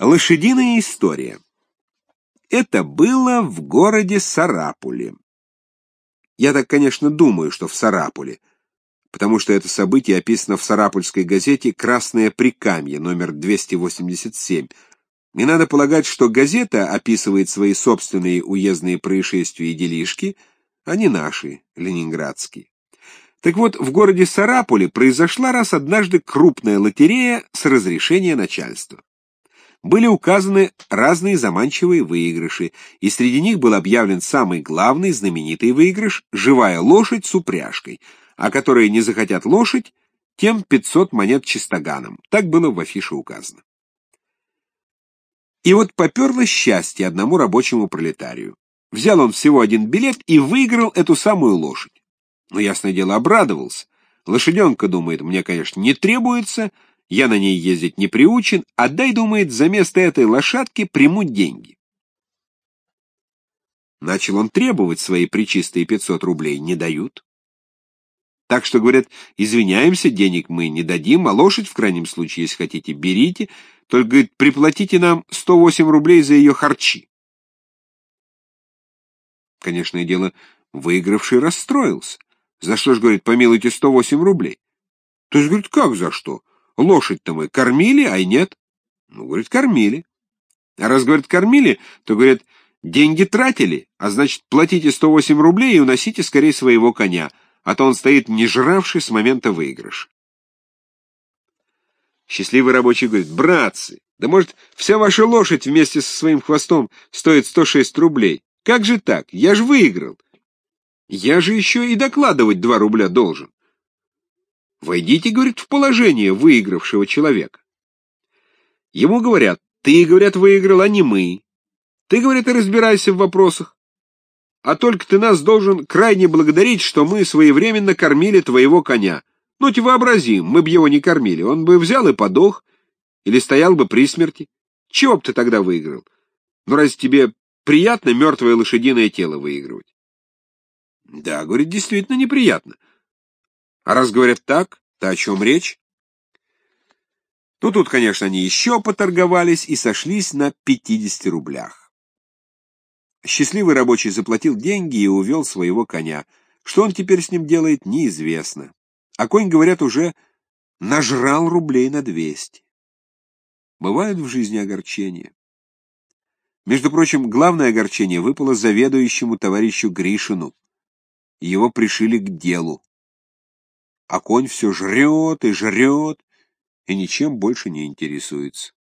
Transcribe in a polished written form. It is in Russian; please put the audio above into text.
Лошадиная история. Это было в городе Сарапуле. Я так, конечно, думаю, что в Сарапуле, потому что это событие описано в сарапульской газете «Красное Прикамье», номер 287. И надо полагать, что газета описывает свои собственные уездные происшествия и делишки, а не наши, ленинградские. Так вот, в городе Сарапуле произошла раз однажды крупная лотерея с разрешения начальства. Были указаны разные заманчивые выигрыши, и среди них был объявлен самый главный, знаменитый выигрыш — живая лошадь с упряжкой, а которые не захотят лошадь, тем 500 монет чистоганом. Так было в афише указано. И вот поперло счастье одному рабочему пролетарию. Взял он всего один билет и выиграл эту самую лошадь. Но, ясное дело, обрадовался. Лошаденка, думает, мне, конечно, не требуется, я на ней ездить не приучен, отдай, думает, за место этой лошадки приму деньги. Начал он требовать свои причистые 500 рублей, не дают. Так что, говорят, извиняемся, денег мы не дадим, а лошадь, в крайнем случае, если хотите, берите, только, говорит, приплатите нам 108 рублей за ее харчи. Конечное дело, выигравший расстроился. За что ж, говорит, помилуйте, 108 рублей? То есть, говорит, как за что? Лошадь-то мы кормили, ай нет. Ну, говорит, кормили. А раз, говорит, кормили, то, говорят, деньги тратили, а значит, платите 108 рублей и уносите скорее своего коня, а то он стоит не жравший с момента выигрыша. Счастливый рабочий говорит: братцы, да может, вся ваша лошадь вместе со своим хвостом стоит 106 рублей? Как же так? Я же выиграл. Я же еще и докладывать 2 рубля должен. Войдите, говорит, в положение выигравшего человека. Ему говорят: ты, говорят, выиграл, а не мы. Ты, говорит, и разбирайся в вопросах. А только ты нас должен крайне благодарить, что мы своевременно кормили твоего коня. Ну, тебе вообрази, мы б его не кормили, он бы взял и подох, или стоял бы при смерти. Чего б ты тогда выиграл? Ну, разве тебе приятно мертвое лошадиное тело выигрывать? Да, говорит, действительно неприятно. А раз говорят так, то о чем речь? Ну, тут, конечно, они еще поторговались и сошлись на 50 рублях. Счастливый рабочий заплатил деньги и увел своего коня. Что он теперь с ним делает, неизвестно. А конь, говорят, уже нажрал рублей на 200. Бывают в жизни огорчения. Между прочим, главное огорчение выпало заведующему товарищу Гришину. Его пришили к делу. А конь все жрет и жрет, и ничем больше не интересуется.